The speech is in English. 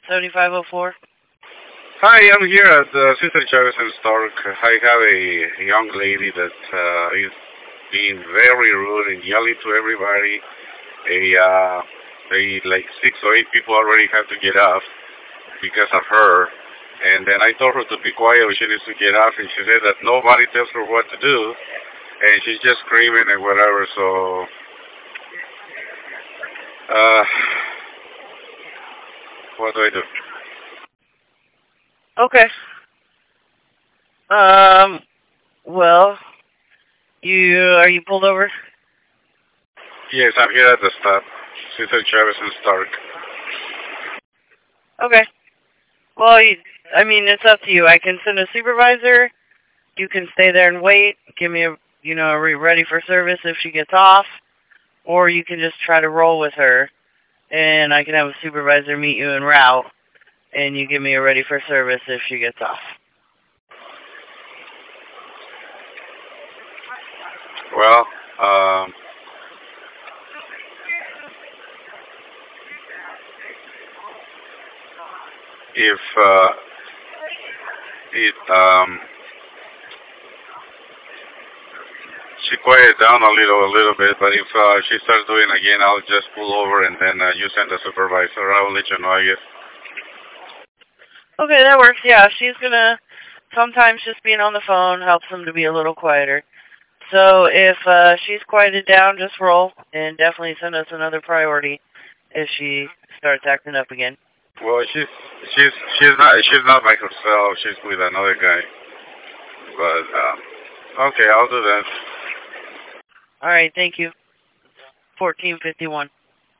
7504. Hi, I'm here at Sister Chavez and Stark. I have a young lady that is being very rude and yelling to everybody. Like 6 or 8 people already have to get off because of her. And then I told her to be quiet when she needs to get off, and she said that nobody tells her what to do, and she's just screaming and whatever. So, uh, what do I do? Okay. Well, are you pulled over? Yes, I'm here at the stop. Sister Chavez and Stark. Okay. Well, it's up to you. I can send a supervisor. You can stay there and wait. Give me ready for service if she gets off. Or you can just try to roll with her. And I can have a supervisor meet you en route. And you give me a ready for service if she gets off. Well, if she quiet down a little bit, but if she starts doing again, I'll just pull over and then you send a supervisor. I'll let you know, I guess. Okay, that works. Yeah, she's gonna sometimes just being on the phone helps them to be a little quieter. So if she's quieted down, just roll and definitely send us another priority if she starts acting up again. Well, she's not by herself. She's with another guy. But okay, I'll do that. All right, thank you. 1451.